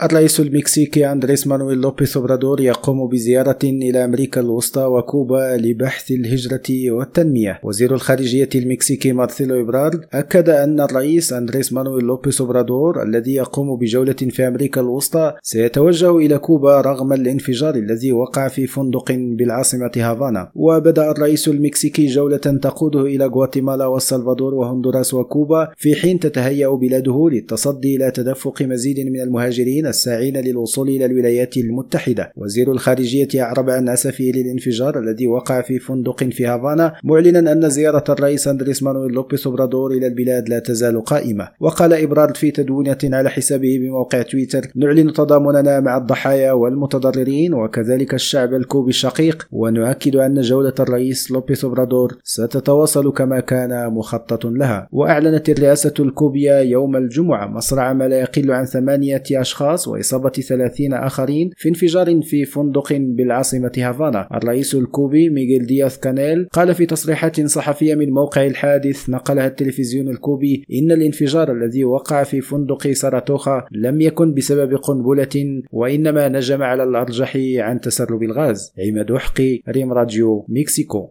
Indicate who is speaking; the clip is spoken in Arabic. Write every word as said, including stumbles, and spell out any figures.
Speaker 1: الرئيس المكسيكي أندريس مانويل لوبيز أوبرادور يقوم بزيارة إلى أمريكا الوسطى وكوبا لبحث الهجرة والتنمية. وزير الخارجية المكسيكي مارسيلو إبرارد أكد أن الرئيس أندريس مانويل لوبيز أوبرادور الذي يقوم بجولة في أمريكا الوسطى سيتوجه إلى كوبا رغم الانفجار الذي وقع في فندق بالعاصمة هافانا. وبدأ الرئيس المكسيكي جولة تقوده إلى غواتيمالا والسلفادور وهندوراس وكوبا، في حين تتهيأ بلاده للتصدي إلى تدفق مزيد من المهاجرين الساعين للوصول إلى الولايات المتحدة. وزير الخارجية أعرب عن أسفه للانفجار الذي وقع في فندق في هافانا، معلنا أن زيارة الرئيس أندريس مانويل لوبيز أوبرادور إلى البلاد لا تزال قائمة. وقال إبرارد في تدوينة على حسابه بموقع تويتر: نعلن تضامننا مع الضحايا والمتضررين وكذلك الشعب الكوبي الشقيق، ونؤكد أن جولة الرئيس لوبيز أوبرادور ستتواصل كما كان مخطط لها. وأعلنت الرئاسة الكوبية يوم الجمعة مصرع ما لا يقل عن ثمانية أشخاص وإصابة ثلاثين آخرين في انفجار في فندق بالعاصمة هافانا. الرئيس الكوبي ميغيل دياز كانيل قال في تصريحات صحفية من موقع الحادث نقلها التلفزيون الكوبي إن الانفجار الذي وقع في فندق ساراتوخا لم يكن بسبب قنبلة، وإنما نجم على الأرجح عن تسرب الغاز. عماد وحقي، ريم راديو، مكسيكو.